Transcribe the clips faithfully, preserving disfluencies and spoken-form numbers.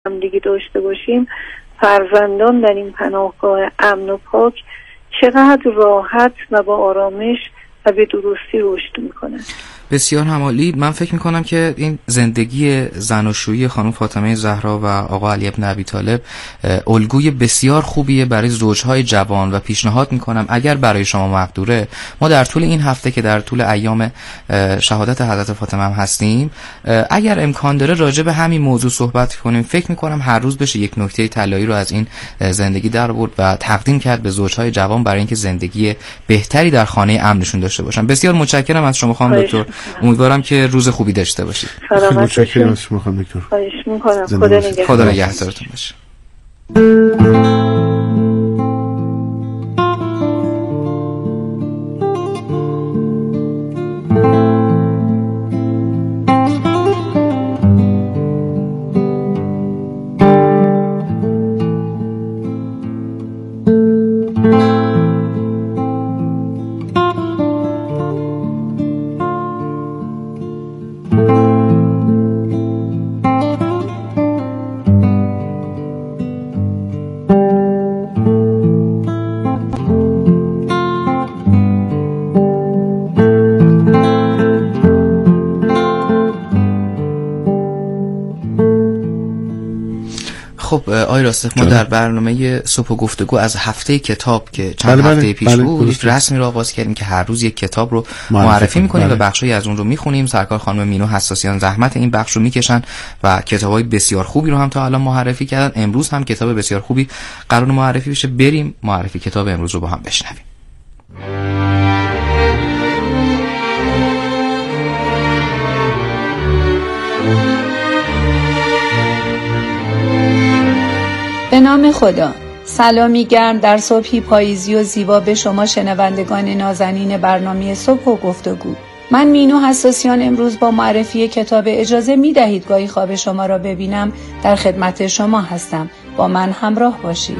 همدیگه داشته باشیم، فرزندان در این پناهگاه امن و پاک چقدر راحت و با آرامش و به درستی رشد میکنن. بسیار همالی. من فکر میکنم که این زندگی زناشویی خانم فاطمه زهرا و آقا علی ابن ابی طالب الگوی بسیار خوبیه برای زوجهای جوان و پیشنهاد میکنم اگر برای شما مقدوره، ما در طول این هفته که در طول ایام شهادت حضرت فاطمه هم هستیم، اگر امکان داره راجع به همین موضوع صحبت کنیم. فکر میکنم هر روز بشه یک نکته طلایی رو از این زندگی در آورد و تقدیم کرد به زوجهای جوان برای اینکه زندگی بهتری در خانه امنشون داشته باشن. بسیار متشکرم از شما خانم دکتر. امیدوارم که روز خوبی داشته باشید. متشکرم از شما خانم دکتر. خواهش می‌کنم. خدا نگهدار. خدا نگهدارتون باشه. خب آقای راسخ، ما در برنامه صبح و گفتگو از هفته کتاب که چند بله هفته بله پیش بله بود یک رسمی رو آغاز کردیم که هر روز یک کتاب رو معرفی میکنیم بله. و بخشی از اون رو میخونیم. سرکار خانم مینو حساسیان زحمت این بخش رو میکشن و کتابای بسیار خوبی رو هم تا الان معرفی کردن. امروز هم کتاب بسیار خوبی قرار معرفی بشه. بریم معرفی کتاب امروز رو با هم بشنویم. به نام خدا. سلامی گرم در صبحی پاییزی و زیبا به شما شنوندگان نازنین برنامه صبح و گفتگو. من مینو حساسیان امروز با معرفی کتاب اجازه می دهید گاهی خواب شما را ببینم در خدمت شما هستم. با من همراه باشید.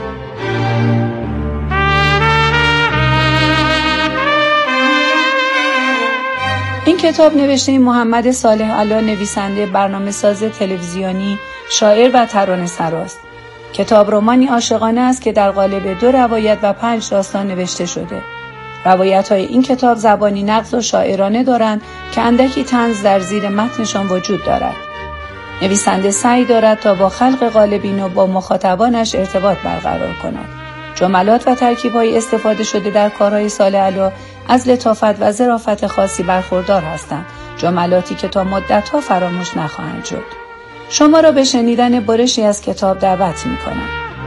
این کتاب نوشته محمد صالح علا، نویسنده، برنامه ساز تلویزیونی، شاعر و ترانه‌سراست. کتاب رمانی عاشقانه است که در قالب دو روایت و پنج داستان نوشته شده. روایت‌های این کتاب زبانی نغز و شاعرانه دارند که اندکی طنز در زیر متنشان وجود دارد. نویسنده سعی دارد تا با خلق قالبین و با مخاطبانش ارتباط برقرار کند. جملات و ترکیب‌های استفاده شده در کارهای صالح علا از لطافت و ظرافت خاصی برخوردار هستند. جملاتی که تا مدت‌ها فراموش نخواهند شد. شما را به شنیدن برشی از کتاب دعوت می‌کنم.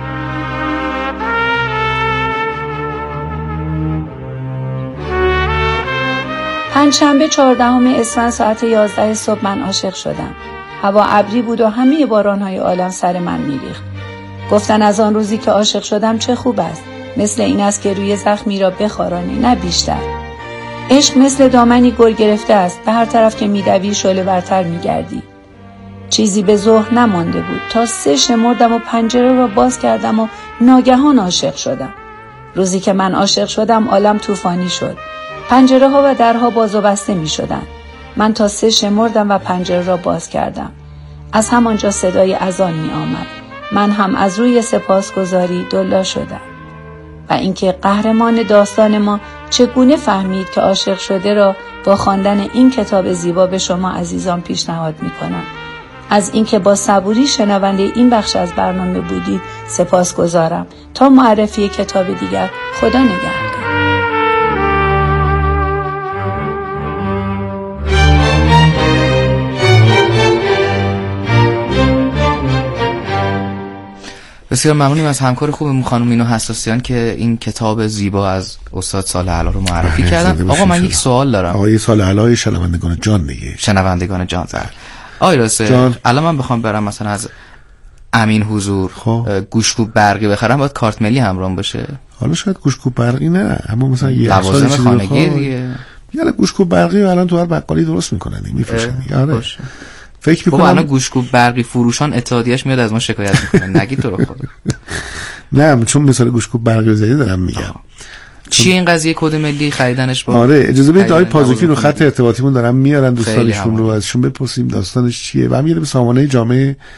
پنجشنبه چهاردهم اسفند ساعت یازده صبح من عاشق شدم. هوا ابری بود و همه باران‌های عالم سر من می‌ریخت. گفتن از آن روزی که عاشق شدم چه خوب است. مثل این است که روی زخمی را بخارانی، نه بیشتر. عشق مثل دامنی گل گرفته است. به هر طرف که می‌دوی شعله برتر می‌گردی. چیزی به ظهر نمانده بود تا سه شمردم و پنجره را باز کردم و ناگهان عاشق شدم. روزی که من عاشق شدم عالم طوفانی شد. پنجره ها و درها باز و بسته می شدن. من تا سه شمردم و پنجره را باز کردم. از همانجا صدای اذان می آمد. من هم از روی سپاسگزاری دلا شدم. و اینکه قهرمان داستان ما چگونه فهمید که عاشق شده را با خواندن این کتاب زیبا به شما عزیزان پیشنهاد می کنم. از اینکه با صبوری شنونده این بخش از برنامه بودید سپاسگزارم. تا معرفی کتاب دیگر، خدا نگهدار. بسیار ممنونیم از همکار خوبمون خانم مینو حساسیان که این کتاب زیبا از استاد صالح علا رو معرفی کردن. آقا من یک سوال دارم. آقای صالح علا شنوندگان جان دیگه. شنوندگان جان زر. آقای راسته، الان من بخوام برم مثلا از امین حضور گوشکوب برقی بخرم، باید کارت ملی همراهم باشه؟ حالا شاید گوشکوب برقی نه، اما مثلا یه لوازم خانگی دیگه. یعنی گوشکوب برقی الان تو هر بقالی درست میکنن میفروشن. آره فکر میکنم الان گوشکوب برقی فروشان اتحادیه‌اش میاد از ما شکایت میکنه. نگید تو رو خدا. نه چون مثلا گوشکوب برقی زدی دارم میگم. چی این قضیه کد ملی خریدنش با؟ آره اجازه بدید آقای پازوکی رو خط ارتباطیمون دارن میارن، دوستانشون رو ازشون بپرسیم داستانش چیه و هم یه به سامانه جامعه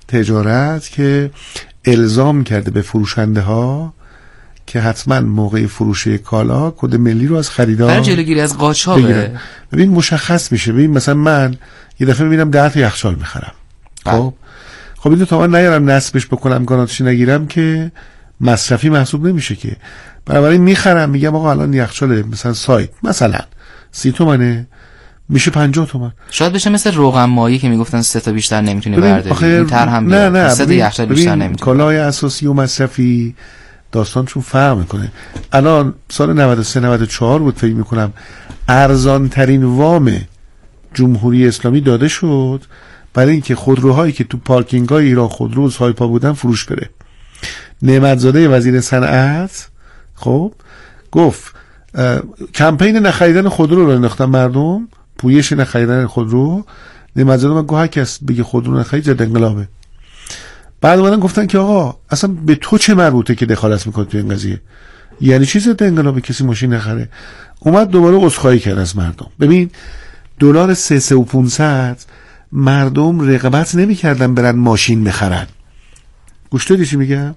تجارت که الزام کرده به فروشنده ها که حتما موقع فروش کالا کد ملی رو از خریدار برای جلوگیری از قاچاق. ببین مشخص میشه. ببین مثلا من یه دفعه میبینم ده تا یخچال میخرم، خب خب اینو تا من نیارم نصبش بکنم گارانتیش نگیرم که مصرفی محسوب نمیشه که. بنابراین میخرم میگم آقا الان یخچال مثلا سایت مثلا سی تومنه میشه پنجاه تومن. شاید بشه مثل روغن مایی که میگفتن سه تا بیشتر نمیتونی برداری. این طرح هم نه نه سه تا یخچال بیشتر نمیتونی. کالای اساسی و مصرفی داستانشون فرق میکنه. الان سال نود و سه نود و چهار بود فکر میکنم ارزان ترین وام جمهوری اسلامی داده شد برای اینکه خودروهایی که تو پارکینگ‌های ایران خودرو و سایپا بودن فروش بره. نعمتزاده وزیر صنعت خب گفت کمپین نخریدن خودرو رو انداختن مردم، پویش نخریدن خودرو. نعمتزاده من گفت هر کس بگه خودرو نخرید ضد انقلابه. بعد اومدن گفتن که آقا اصلا به تو چه مربوطه که دخالت میکنی تو این قضیه؟ یعنی چی ضد انقلابه کسی ماشین نخره؟ اومد دوباره عذرخواهی کرد از مردم. ببین دلار سه سه و پونصد مردم رقابت نمیکردن برن ماشین بخرن. گوش دادی چی میگم؟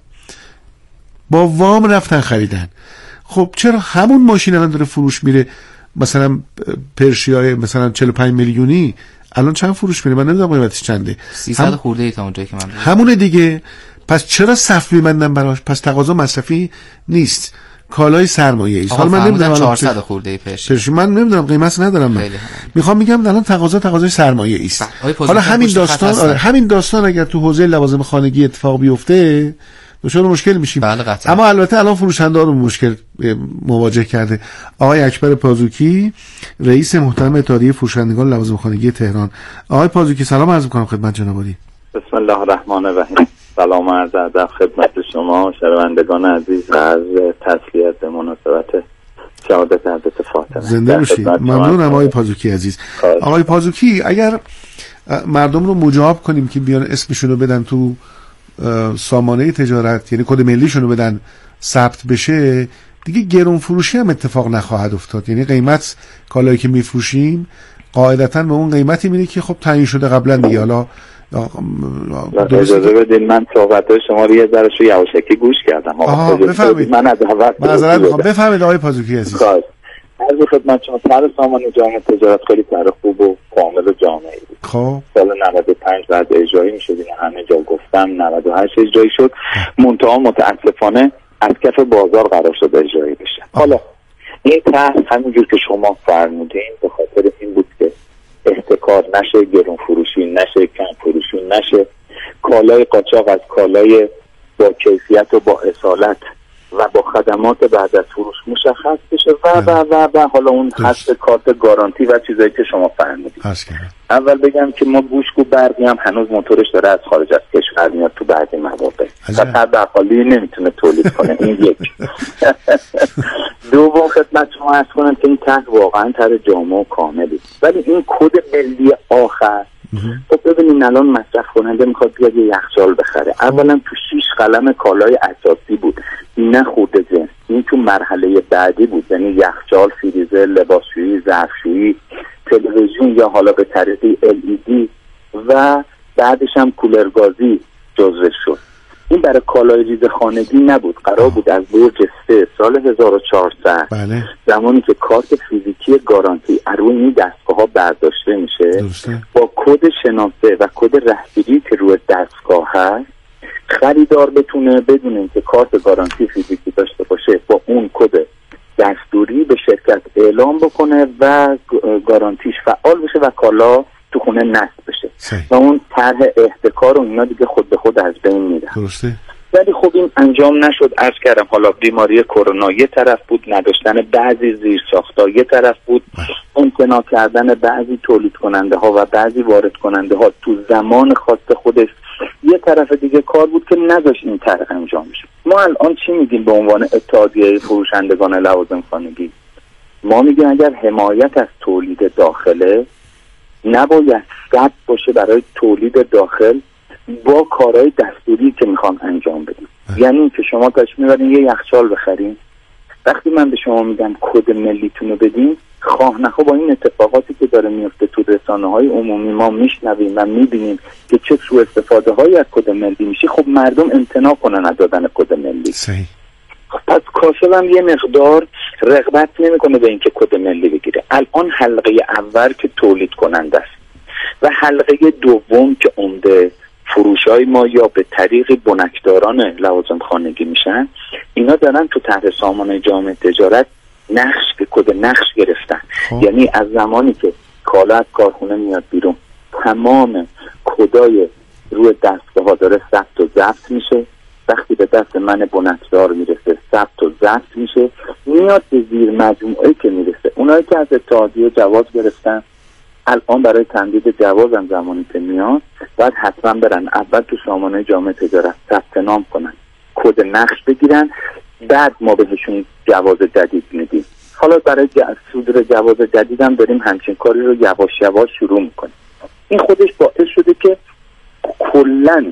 با وام رفتن خریدن. خب چرا همون ماشین الان داره فروش میره مثلا پرشیای مثلا چهل و پنج میلیونی الان چند فروش میره؟ من نمیدونم قیمتش چنده. سیصد هم... خورده ای تا اونجایی که من بودم. همونه دیگه. پس چرا صف می‌بندن براش؟ پس تقاضا مصرفی نیست، کالای سرمایه‌ای است. حالا من نمیدونم چهارصد خورده ای پرشی. پرشی من نمیدونم قیمت ندارم. من میخوام میگم الان تقاضا تقاضای سرمایه‌ای است. حالا همین داستان آره همین داستان اگر تو حوزه لوازم خانگی اتفاق بیفته دچار مشکل میشیم. بله قطعا. اما البته الان فروشنده ها رو مشکل مواجه کرده. آقای اکبر پازوکی رئیس محترم اتحادیه فروشندگان لوازم خانگی تهران. آقای پازوکی سلام عرض می‌کنم خدمت جناب عالی. بسم الله الرحمن الرحیم. سلام عرض ادب خدمت شما شنوندگان عزیز و از تسلیت به مناسبت شهادت حضرت فاطمه. زنده باشید. ممنونم آقای پازوکی عزیز. آقای پازوکی اگر مردم رو مجاب کنیم که بیان اسمشون رو بدن تو سامانه تجارت، یعنی کد ملیشون رو بدن ثبت بشه، دیگه گرون فروشی هم اتفاق نخواهد افتاد. یعنی قیمت کالایی که میفروشیم قاعدتاً به اون قیمتی میره که خب تعیین شده قبلا دیگه. حالا اجازه بدین من صحبت‌های شما رو یه ذره شو یواشکی گوش کردم. آها بفرمایید. من از اول معذرت میخوام. بفرمایید آقای پازوکی عزیز. عرض خدمت شما طرح سامانه جامع تجارت خیلی طرح خوب و کامل و جامعی بود. خب سال نود و پنج بعد اجرایی میشد، این همه جا گفتم. نود و هشت اجرایی شد، منتها متاسفانه از کف بازار قرار شد اجرایی بشه. حالا این طرح همونجور که شما فرمودین به خاطر این بود که احتکار نشه، گرون فروشی نشه، کم فروشی نشه، کالای قاچاق از کالای با کیفیت و با اصالت و با خدمات بعد از فروش مشخص بشه و و و و حالا اون حد کارت گارانتی و چیزایی که شما فهمیدید. اول بگم که ما گوشت و برقی هم هنوز موتورش داره از خارج از کشور میاد تو بعضی مواقع. قطر بقالی نمیتونه تولید کنه. این یک. دوم خدمت شما عرض کنم که این طرح واقعا طرح جامع و کاملی، ولی این کد ملی آخر خب ببینین الان مصرف کننده میخواد بیاد یه یخچال بخره. اولا تو شیش قلم کالای اساسی بود، نه خورده جنس. این تو مرحله بعدی بود، یعنی یخچال، فریزر، لباسشویی، ظرفشویی، تلویزیون یا حالا به طریق ال ای دی و بعدش هم کولر گازی جزو شد. این برای کالای ریز خانگی نبود. قرار بود از برج سه سال هزار و چهارصد بله. زمانی که کارت فیزیکی گارانتی روی این دستگاه ها برداشته میشه دوسته. با کد شناسه و کد رهگیری که روی دستگاه هست خریدار بتونه بدون اینکه کارت گارانتی فیزیکی داشته باشه با اون کد دستوری به شرکت اعلام بکنه و گارانتیش فعال بشه و کالا تو خونه نصب بشه صحیح. و اون طرح احتکار و اینا دیگه خود به خود از بین میره. درسته. ولی خب این انجام نشد. عرض کردم حالا بیماری کرونا یه طرف بود، نداشتن بعضی زیرساخت‌ها یه طرف بود، امتناع کردن بعضی تولید کننده ها و بعضی وارد کننده ها تو زمان خاص خودش یه طرف دیگه کار بود که نذاشت این طرح انجام بشه. ما الان چی میگیم به عنوان اتحادیه فروشندگان لوازم خانگی؟ ما میگیم اگر حمایت از تولید داخله نباید ثبت باشه برای تولید داخل با کارهای دستوری که میخوام انجام بدیم. یعنی که شما تاش میبرین یه یخچال بخرین، وقتی من به شما میگم کد ملیتون رو بدین، خواه نخواه با این اتفاقاتی که داره میفته تو رسانه های عمومی ما میشنویم و میبینیم که چه سوء استفاده هایی از کد ملی میشه، خب مردم امتناع کنن از دادن کد ملی. صحیح. خب پس کاشفم یه مقدار رغبت نمیکنه به اینکه کد ملی بگیره. الان حلقه اول که تولید کننده است و حلقه دوم که عمده فروشای ما یا به طریق بنکداران لوازم خانگی میشن، اینا دارن تو طرح سامانه جامعه تجارت نقش به کد نقش گرفتن. خوب. یعنی از زمانی که کالا از کارخونه میاد بیرون، تمام کدای روی دستگاه ها داره ثبت و ضبط میشه، وقتی به دست من بنکدار میرسه ثبت و ضبط میشه، میاد به زیر مجموعه که میرسه. اونایی که از اتحادیه جواز گرفتن الان برای تمدید جواز هم زمانی که میاد باید حتما برن اول تو سامانه جامعه تجارت ثبت نام کنن، کد نقش بگیرن، بعد ما بهشون جواز جدید میدیم. حالا برای صدور جواز جدید هم داریم همچین کاری رو یواش یواش شروع میکنیم. این خودش باعث شده که کلن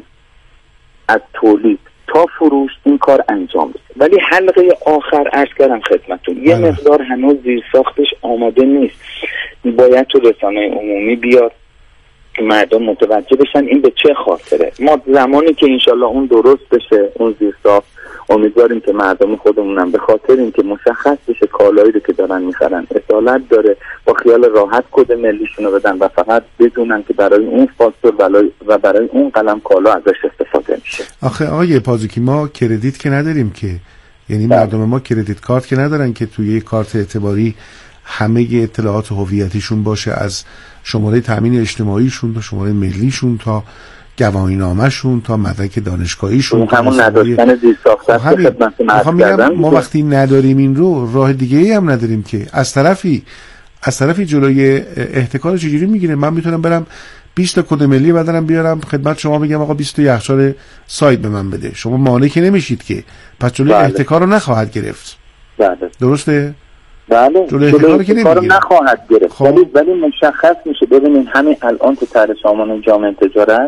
از تولید تا فروش این کار انجام بشه. ولی حلقه آخر عرض کردم خدمتتون یه مقدار هنوز زیر ساختش آماده نیست، باید تو رسانه عمومی بیاد که مردم متوجه بشن این به چه خاطره. ما زمانی که انشالله اون درست بشه اون زیر ساخت، امیدواریم که مردم خودمونم به خاطر اینکه مشخص بشه کالایی رو که دارن میخرن اصالت داره، با خیال راحت کد ملیشون رو بدن و فقط بدونن که برای اون فاکتور و برای اون قلم کالا ازش استفاده میشه. آخه آقای پازوکی ما کردیت که نداریم که، یعنی مردم ما کردیت کارت که ندارن که توی یک کارت اعتباری همه اطلاعات هویتیشون باشه، از شماره تامین اجتماعیشون تا شماره ملیشون تا گواهینامه‌شون تا مدرک دانشگاهیشون، همون نداشتن زیر ساخته خدمت مرد کردن. ما وقتی نداریم این رو، راه دیگه ای هم نداریم که از طرفی از طرفی جلوی احتکار چجوری میگیره؟ من میتونم برم بیست تا کد ملی بدنم بیارم خدمت شما بگم آقا بیست تا یخچال سایت به من بده، شما مانع که نمیشید که، پس جلوی بله. احتکار رو نخواهد گرفت. بله. درسته؟ بله جلوی احتکار رو نخواهد گرفت. خب. ولی ولی مشخص میشه. ببینید همین الان تو طرح سامانه جامعه تجارت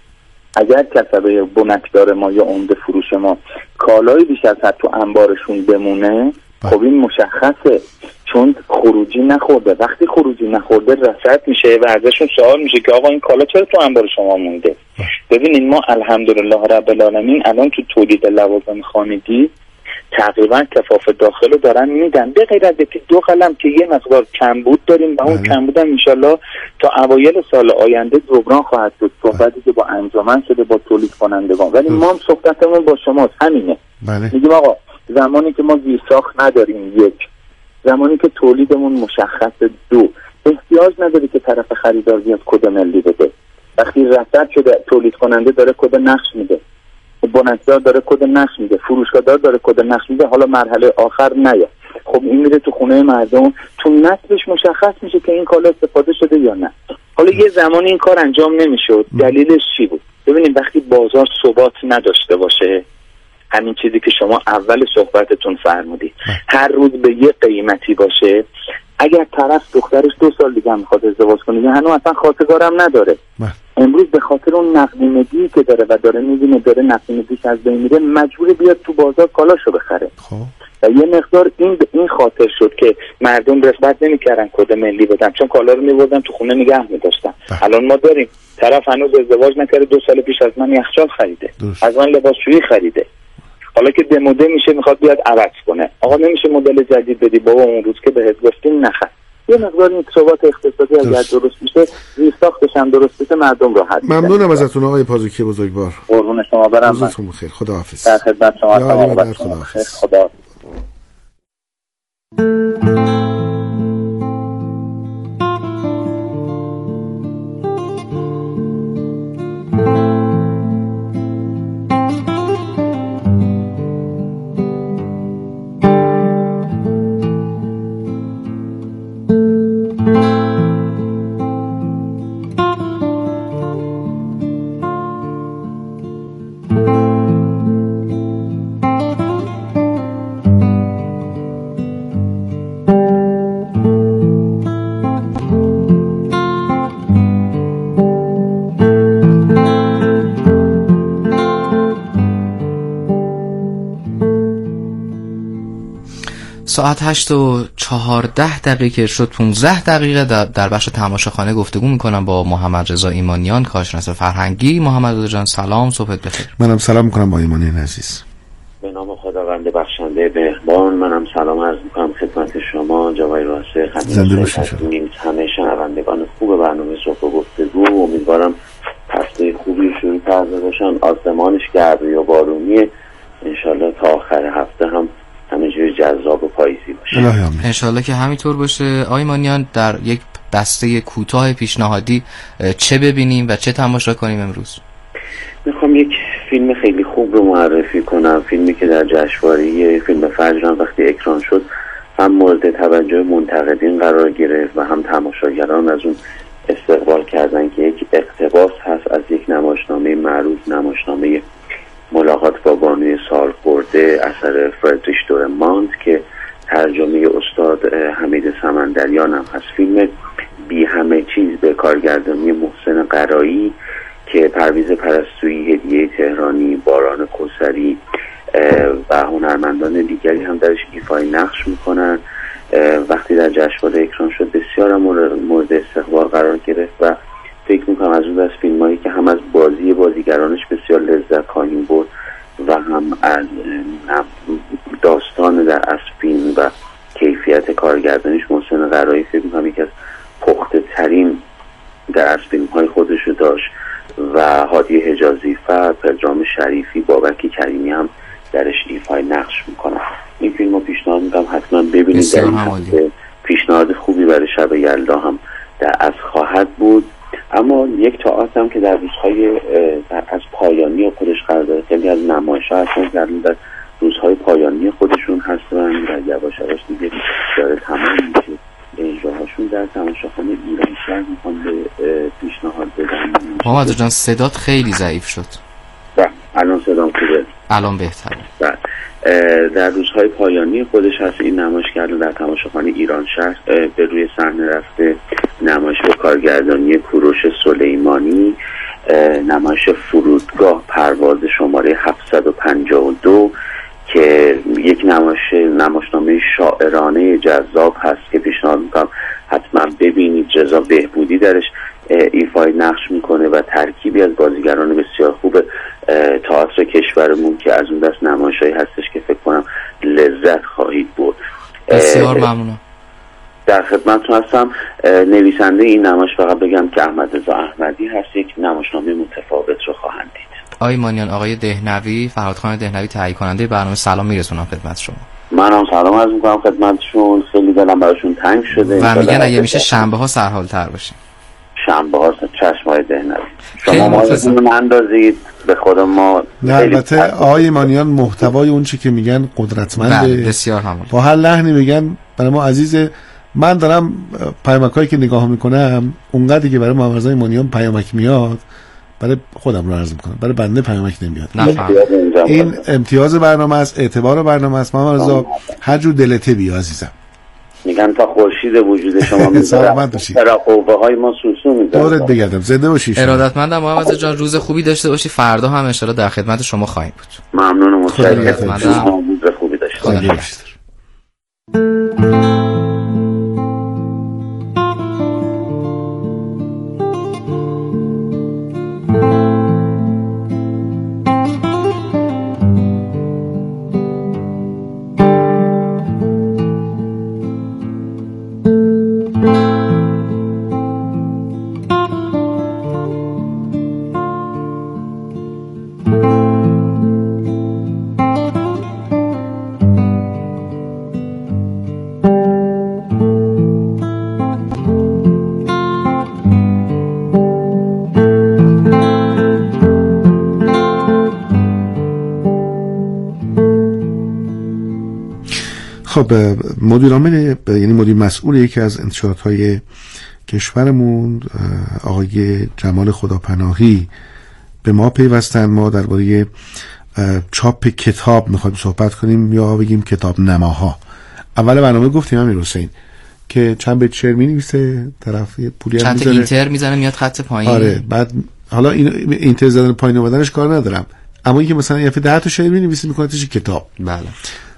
اگر کسبه بنکدار ما یا عمده فروش ما کالای بیش از حد تو انبارشون بمونه، خب این مشخصه چون خروجی نخورده. وقتی خروجی نخورده رصد میشه و ازشون سوال میشه که آقا این کالا چرا تو انبار شما مونده؟ ببینید ما الحمدلله رب العالمین الان تو تولید لوازم خانگی تقریبا کفاف داخل رو دارن میدن، به غیر از یکی دو قلم که یه مقدار کمبود داریم و اون کمبود هم انشالله تا اوایل سال آینده جبران خواهد شد. صحبتی که با انجمن شده با تولید کنندگان، ولی ما هم صحبتمون با شماست همینه. میگیم آقا زمانی که ما زیرساخت نداریم، یک زمانی که تولیدمون مشخصه، دو احتیاج نداره که طرف خریدار بیاد کد ملی بده. وقتی رصد شده تولید کننده داره کد نقش میده، بنکدار داره کد نقش میده، فروشگاه داره کد نقش میده، حالا مرحله آخر نیا. خب این میره تو خونه مردم، تو نصبش مشخص میشه که این کالا استفاده شده یا نه. حالا یه زمانی این کار انجام نمیشد، دلیلش چی بود؟ ببینید وقتی بازار ثبات نداشته باشه، همین چیزی که شما اول صحبتتون فرمودید، هر روز به یه قیمتی باشه، اگر طرف دخترش دو سال دیگه میخواد ازدواج کنه یا هنوز اصلا خواستگارم نداره، امروز به خاطر اون نقدینگی که داره و داره میبینه داره نقدینگیش از بین میره، مجبور بیاد تو بازار کالاشو بخره. خب و یه مقدار این به این خاطر شد که مردم رغبت نمیکردن کد ملی بدن، چون کالا رو میبردن تو خونه نگه میداشتن. الان ما داریم طرف هنوز ازدواج نکرده، دو سال پیش از من یخچال خریده، دوست. از من لباسشویی خریده، حالا که دموده میشه میخواد بیاد عوض کنه. آقا نمیشه مدل جدید بدی؟ بابا اون روز که بهت گفتیم نخر. یه مقدار این ثبات اقتصادی اگر درست میشه، زیر ساختش هم درست میشه، مردم راحت میشن. ممنونم ازتون آقای پازوکی بزرگوار. قربون شما برم. روزتون بخیر. خداحافظ. در خدمت شما هستم. خداحافظ. خدا ساعت هشت و چهارده دقیقه شد. پونزده دقیقه در, در بخش تماشاخانه گفتگو میکنم با محمد رضا ایمانیان، کارشناس فرهنگی. محمد رضا جان سلام، صبحت بخیر. منم سلام میکنم با ایمانیان عزیز. به نام خداوند بخشنده مهربان، منم سلام عرض میکنم خدمت شما جوای راسته، خدمت همه شنوندگان خوب برنامه صبح گفتگو. امیدوارم هفته خوبی شروع کرده باشن، آسمانش گرمی و بارونیه، انشالله تا آخر هفته هم همه جور جذاب و پاییزی باشه. انشالله که همینطور باشه. آقای مانیان، در یک بسته کوتاه پیشنهادی چه ببینیم و چه تماشا کنیم امروز؟ میخوام یک فیلم خیلی خوب رو معرفی کنم، فیلمی که در جشنواره فیلم فجر وقتی اکران شد هم مورد توجه منتقدین قرار گرفت و هم تماشاگران از اون استقبال کردن، که یک اقتباس هست از یک نمایشنامه معروف، نمایشنامه ملاقات با بانوی سالخورده اثر فردریش دورمانت که ترجمه استاد حمید سمندریان هم هست. فیلم بی همه چیز به کارگردانی محسن قرایی که پرویز پرستویی، هدیه تهرانی، باران کوثری و هنرمندان دیگری هم درش ایفای نقش میکنن. وقتی در جشنواره اکران شد بسیار مورد استقبال قرار گرفت و فکر میکنم از اون دست فیلم هایی که هم از بازی بازیگرانش بسیار لذت خواهیم برد و هم از داستان در از فیلم و کیفیت کارگردانیش محسن قرایی فکر میکنم یکی از پخته ترین در از فیلم های خودشو داشت و هادی حجازی فر، پدرام شریفی، بابک کریمی هم درش ایفای نقش میکنن. این فیلم رو پیشنهاد میکنم حتما ببینید. در این پیشنهاد خوبی برای شب یلدا هم در از خواهد بود. اما یک تئاتر هم که در روزهای در از پایانی خودش قرار داره، خیلی از نمایش‌ها هستن در در روزهای پایانی خودشون هستن و یواش یواش دیگه داره تمام میشه اجراهاشون، در تماشاخانه ایران شهر میخوان به پیشنهاد بدن. محمد جان صدات خیلی ضعیف شد. بله الان صدام خوبه؟ الان بهتره. بله در روزهای پایانی خودش هست این نمایشگر در تماشاخانه ایران شهر به روی صحنه رفته. نمایش به کارگردانی کوروش سلیمانی، نمایش فرودگاه پرواز شماره هفتصد و پنجاه و دو که یک نمایش نمایشنامه شاعرانه جذاب هست که پیشنهاد میکنم حتما ببینید. رضا بهبودی درش ایفای نقش میکنه و ترکیبی از بازیگران بسیار خوب تئاتر کشورمون که از اون دست نمایشایی هستش که فکر کنم لذت خواهید برد. بسیار ممنونم. در خدمتتون هستم. نویسنده این نمایش فقط بگم که احمد رضا احمدی هست، یک نمایشنامه متفاوت رو خواهند دید. آقای مانیان، آقای دهنوی، فرهادخان دهنوی تهیه کننده برنامه، سلام میرسونم خدمت شما. منم سلام عرض میکنم خدمتشون. خیلی دلم براشون تنگ شده و میگن اگه میشه شنبه ها سرحال تر باشیم. شنبه ها چشمای دهنوی شما ما رو اندازید به خود ما. نه البته آقای مانیان محتوای اون چی که میگن قدرتمنده، بسیار همون با هر لحنی میگن برای ما عزیزه. من دارم پیامکایی که نگاه میکنم اونقدری که برای محمد رضا ایمانیان پیامک میاد برای خودم رو عرض میکنم، برای بنده پیامک نمیاد. این امتیاز برنامه است، اعتبار برنامه است. محمد رضا هر جور دلته بیا عزیزم. میگن تا خورشید وجود شما میذاره در قوه های ما سوسو میذاره. دورت بگردم زنده باشی. ارادتمندم محمد رضا جان، روز خوبی داشته باشی. فردا هم ان شاءالله در خدمت شما خواهیم بود. ممنونم. متشکرم. روز خوبی داشته باشید. خب مدیر عامل یعنی مدیر مسئول یکی از انتشارات‌های کشورمون آقای جمال خداپناهی به ما پیوستن. ما درباره چاپ کتاب میخوایم صحبت کنیم یا بگیم کتاب نماها. اول برنامه گفتیم امیر حسین که چند بیت شعر می‌نویسه، طرف پولی هم چند میذاره، اینتر میزنه میاد خط پایین. آره بعد حالا این اینتر زدن پایین اومدنش کار ندارم، اما اینکه مثلا یه ده تا شعر می‌نویسه میکنه توش کتاب. بله.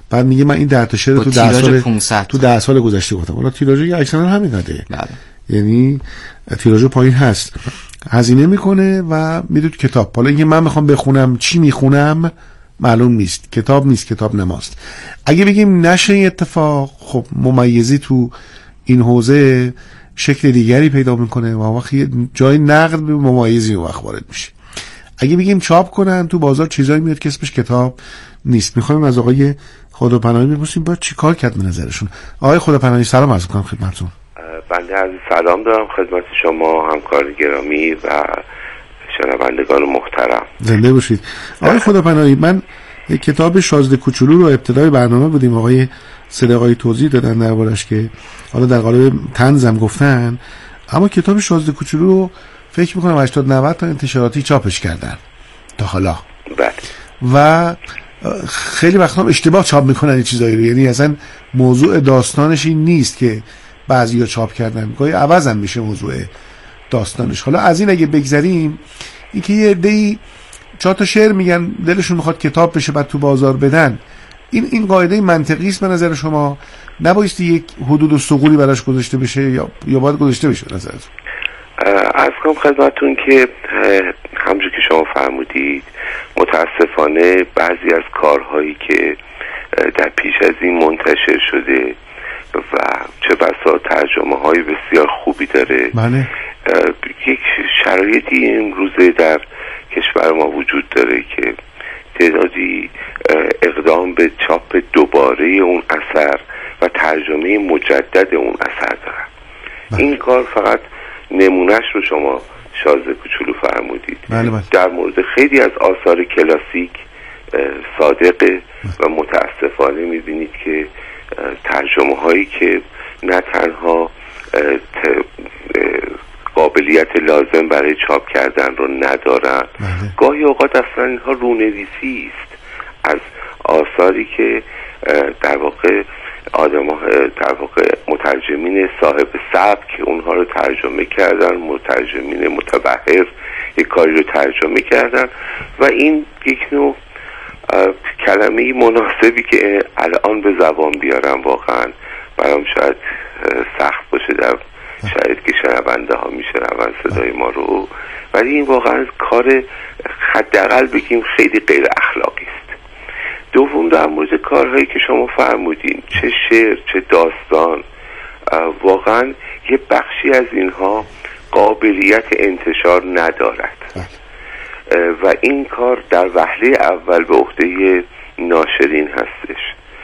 بعد میگه من این ده تا شعر تو ده سال تو ده سال گذشته گفتم. حالا تیراژ اکثرا همین قدره، بله. یعنی تیراژ پایین هست، هزینه میکنه و میره تو کتاب. حالا اینکه من میخوام بخونم چی میخونم معلوم نیست، کتاب نیست، کتاب نماست. اگه بگیم نشه این اتفاق، خب ممیزی تو این حوزه شکل دیگری پیدا میکنه و وقتی جای نقد به ممیزی اون وقت وارد میشه. اگه بگیم چاپ کنن تو بازار چیزایی میاد که اسمش کتاب نیست. میخوایم از آقای خداپناهی بپرسیم باید چی کار کرد به نظرشون. آقای خداپناهی سلام عرض میکنم خدمتتون. بنده عزیز سلام دارم خدمت شما همکار گرامی و شنوندگان محترم. زنده باشید. آقای خداپناهی، من یک کتاب شازده کوچولو رو ابتدای برنامه بودیم آقای صدقایی توضیح دادن دربارش که حالا در قالب طنزم گفتن، اما کتاب شازده کوچولو رو فکر میکنم هشتاد نود تا انتشاراتی چاپش کردن تا حالا. بله. و خیلی وقتا هم اشتباه چاپ میکنن این چیزایی رو، یعنی اصلا موضوع داستانش این نیست که بعضیا چاپ کردن، گاهی عوض هم میشه موضوع داستانش. حالا از این اگه بگذریم، اینکه یه عده‌ای چهار تا شعر میگن دلشون میخواد کتاب بشه بعد تو بازار بدن، این این قاعده منطقی است به نظر شما؟ نبایستی یک حدود و ثغوری براش گذاشته بشه یا یا باید گذاشته بشه به نظرتون؟ عرض کنم خدمتتون که همونجور که شما فرمودید متاسفانه بعضی از کارهایی که در پیش از این منتشر شده و چه بسا ترجمه های بسیار خوبی داره، بله. یک شرایطی امروزه در کشور ما وجود داره که تعدادی اقدام به چاپ دوباره اون اثر و ترجمه مجدد اون اثر دارن. بله. این کار فقط نمونهش رو شما شازده کوچولو فرمودید. بله بله. در مورد خیلی از آثار کلاسیک صادقه و متاسفانه میبینید که ترجمه هایی که نه تنها قابلیت لازم برای چاپ کردن رو ندارن، بله. گاهی اوقات اصلا اینها رونویسی است از آثاری که در واقع آدم ها در واقع مترجمین صاحب سبک که اونها رو ترجمه کردن، مترجمین متبحر یک کاری رو ترجمه کردن و این یک نوع کلمه مناسبی که الان به زبان بیارم واقعا برام شاید سخت باشه در شاید که شنونده ها میشنون صدای ما رو، ولی این واقعا کار حداقل بگیم خیلی غیر اخلاقی است. دوم در مورد کارهایی که شما فرمودین، چه شعر چه داستان، واقعا یه بخشی از اینها قابلیت انتشار ندارد و این کار در وهله اول به عهده ناشرین هستش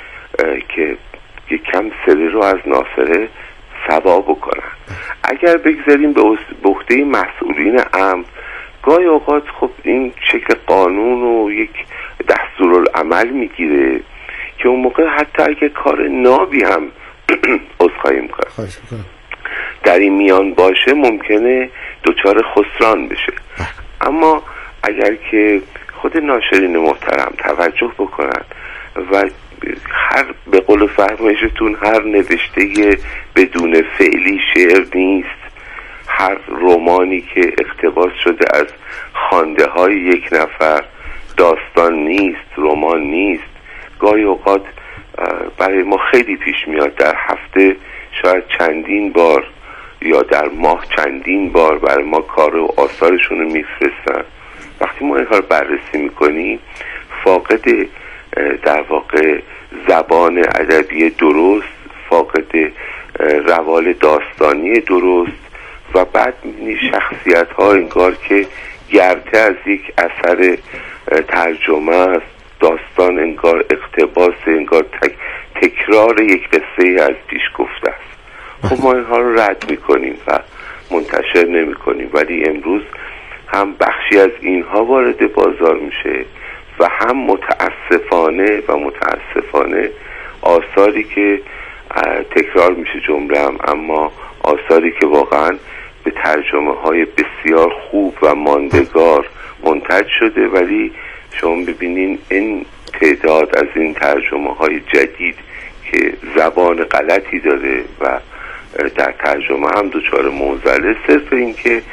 که یک کم سره رو از ناصره سوا بکنن. اگر بگذاریم به عهده مسئولین امر، گاهی اوقات خب این شکل قانون و یک دستورالعمل میگیره که اون موقع حتی اگه کار نابی هم عذرخواهی میکنم در این میان باشه ممکنه دچار خسران بشه. اما اگر که خود ناشرین محترم توجه بکنن و هر به قول فرمایشتون هر نوشته بدون فعلی شعر نیست، هر رمانی که اقتباس شده از خوانده های یک نفر داستان نیست، رمان نیست. گاهی اوقات برای ما خیلی پیش میاد در هفته شاید چندین بار یا در ماه چندین بار برای ما کار و آثارشون رو میفرستن. وقتی ما اینها رو بررسی میکنیم فاقد در واقع زبان ادبی درست، فاقد روال داستانی درست و بعد می‌بینی شخصیت ها انگار که گرته از یک اثر ترجمه است، داستان انگار اقتباس، انگار تک تکرار یک قصه از پیش گفته است. خب ما اینها رو رد میکنیم و منتشر نمی کنیم، ولی امروز هم بخشی از اینها وارد بازار میشه و هم متاسفانه و متاسفانه آثاری که تکرار میشه جمله هم، اما آثاری که واقعا به ترجمه های بسیار خوب و ماندگار منتج شده، ولی شما ببینین این تعداد از این ترجمه های جدید که زبان غلطی داره و در ترجمه هم دچار معضله، صرف این که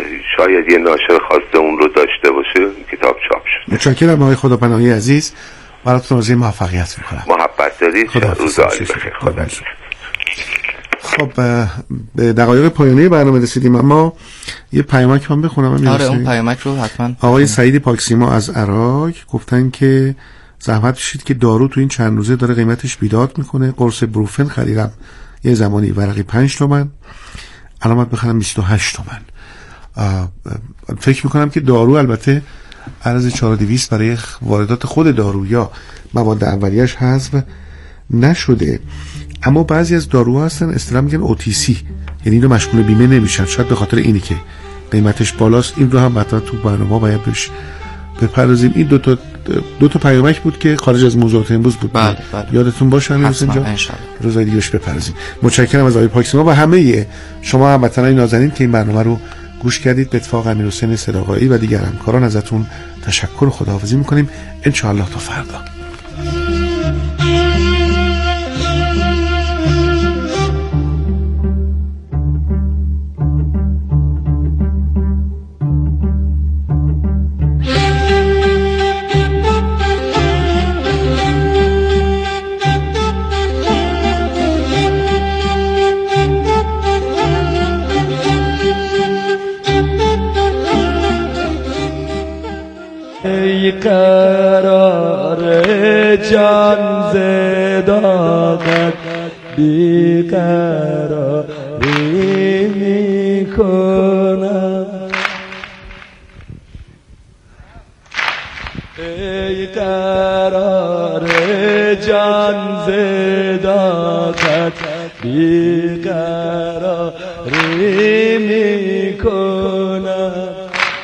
شاید یه ناشر خواسته اون رو داشته باشه کتاب چاپ شد. متشکرم آقای خداپناهی عزیز. براتون آرزوی موفقیت میکنم. محبت دارید. روز عالی بخیر. خدا. خب به دقایق پایانی برنامه رسیدیم، اما یه پیامک من بخونم. آره اون پیامک رو حتما. آقای سعید پاکسیما از عراق گفتن که زحمت بشید که دارو تو این چند روزه داره قیمتش بیداد میکنه. قرص بروفن خریدم یه زمانی ورقی پنج تومن، علامت بخرم بیست و هشت تومن. فکر میکنم که دارو البته عرض چهار دویست برای واردات خود دارو یا مواد اولیه‌اش حذف نشده، اما بعضی از داروها هستن اصطلاحاً میگن او تی سی، یعنی اینو مشمول بیمه نمیشن. شاید به خاطر اینی که قیمتش بالاست. این رو هم بعدا تو برنامه باید بهش بپردازیم. این دو تا دو تا پیامک بود که خارج از موضوعات امروز بود. بله بله. یادتون باشه امروز اینجا روزای دیگه‌اش بپردازیم. متشکرم از آقای پاکسیما و همه شما هموطنان نازنین که این برنامه رو گوش کردید. به اتفاق امیرحسین صداقایی و دیگر همکاران ازتون تشکر و خداحافظی می‌کنیم. ان شاء الله تا فردا. قرار جان زداغت بیقراری میکنم، ای قرار جان زداغت بیقراری میکنم.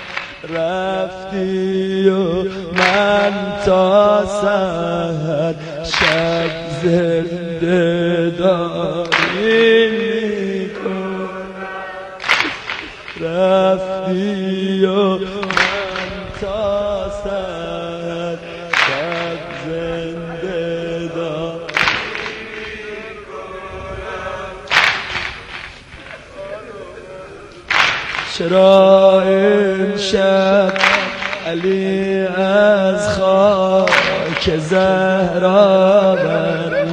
رفتی و من تا سحر شب زنده داری میکنم. رفتی و من تا سحر شب زنده داری میکنم. چرا این شب علی از خاک زهرا بر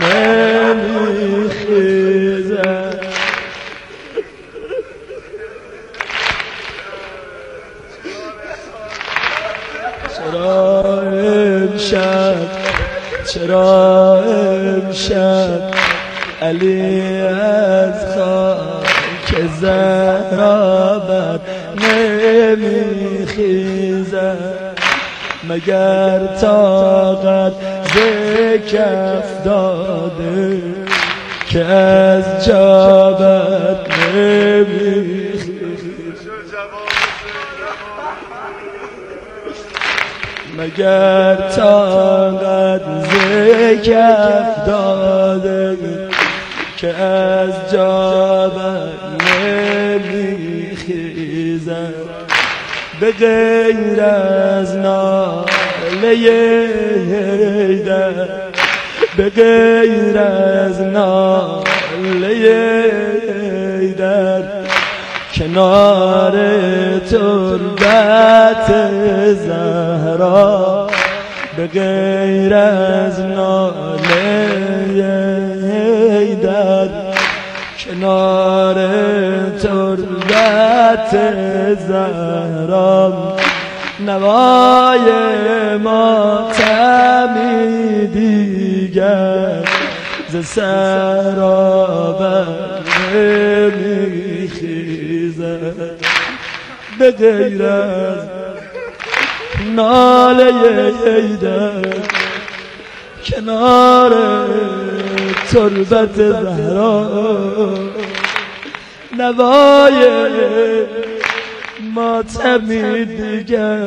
نمیخیزد؟ چرا امشب چرا امشب علی از خاک زهرا بر نمیخیزد؟ مگر طاقت ز کف داده که از جابت نمیخیزد؟ مگر طاقت ز کف داده که از جابت نمیخیزد؟ به غیر از ناله حیدر، به غیر از ناله حیدر، کنار تربت زهرا، به غیر از ناله حیدر، کنار تربت زهرا، نوای ماتمی دیگر ز صحرا بر نمیخیزد؟ به غیر از ناله حیدر، کنار تربت زهرا، نوای ماتمی دیگر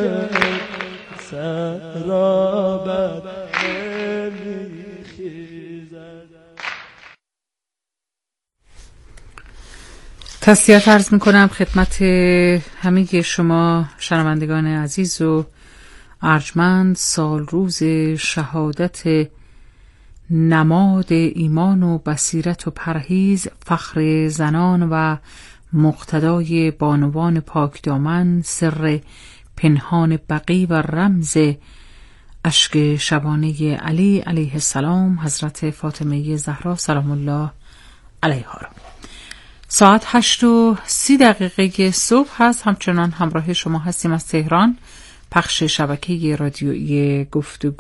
صحرا بر نمیخیزد. تسلیت عرض میکنم خدمت همه شما شنوندگان عزیز و ارجمند. سال روز شهادت نماد ایمان و بصیرت و پرهیز، فخر زنان و مقتدای بانوان پاکدامن، سر پنهان بقی و رمز اشک شبانه علی علیه السلام، حضرت فاطمه زهرا سلام الله علیها را. ساعت هشت و سی دقیقه صبح هست. همچنان همراه شما هستیم از تهران. پخش شبکه رادیویی گفتگو